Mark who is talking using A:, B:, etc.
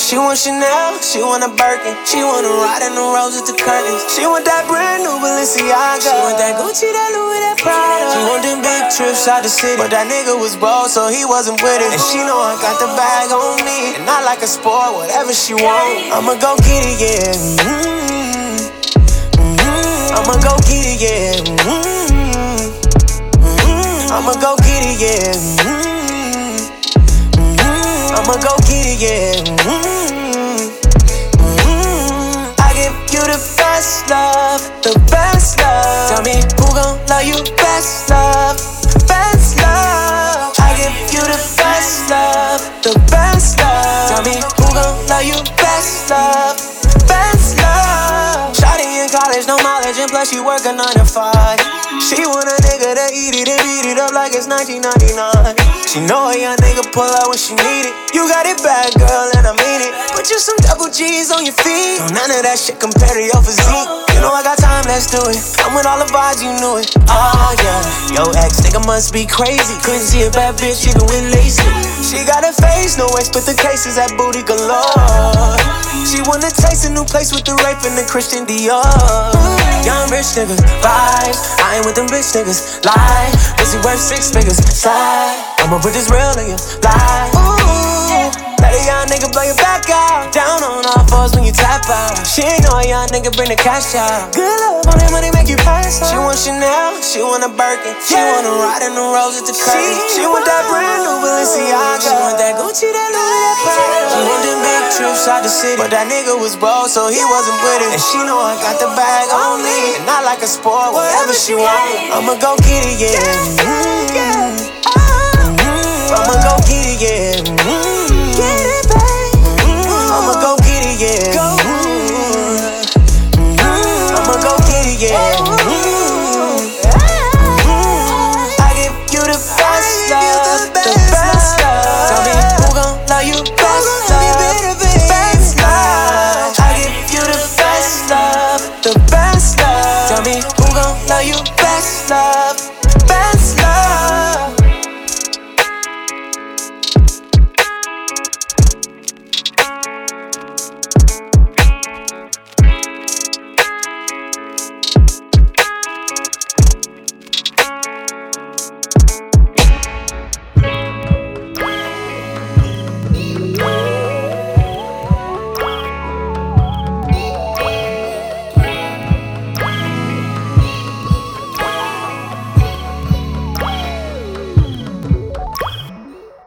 A: She want Chanel, she want a Birkin. She wanna ride in the roses to curtains. She want that brand new Balenciaga. She want that Gucci, that Louis, that Prada. She want them big trips out the city, but that nigga was broke, so he wasn't with it. And she know I got the bag on me, and I like a sport, whatever she want. I'ma go get it, yeah. I'ma go get it, yeah. I'ma go get it, yeah. I'ma go get it, yeah. I give you the best love, the best love. Tell me who gon' love you best love, best love. I give you the best love, the best love. Tell me who gon' love you best love, best love. Shawty in college, no mileage, and plus she work a 9 to 5. She want a nigga to eat it and beat it up like it's 1999. She know a young nigga pull out when she need it. You got it bad, girl, and I mean it. Put you some double G's on your feet. Don't none of that shit compare to your physique. You know I got time, let's do it. I'm with all the vibes, you knew it. Oh yeah, yo ex nigga must be crazy. Couldn't see a bad bitch even with laces. She got a face, no way, split the cases, that booty galore. She wanna taste a new place with the rape and the Christian Dior. Young rich niggas, vibes. I ain't with them bitch niggas, lie. Pussy worth 6 figures, slide. I'ma put this real in your life. Ooh, let a young nigga blow your back out. Down on all fours when you tap out. She ain't know a young nigga bring the cash out. Good love on that money make you pass out. She want Chanel, she want a Birkin. She wanna ride in the roses to curtains. She want that brand new Balenciaga. She want that Gucci, that Louis, that Prada. She want them big trips out the city, but that nigga was broke, so he wasn't with it. And she know I got the bag on me, and I like a sport, whatever she want. I'ma go get it, yeah. I'ma go get it, yeah.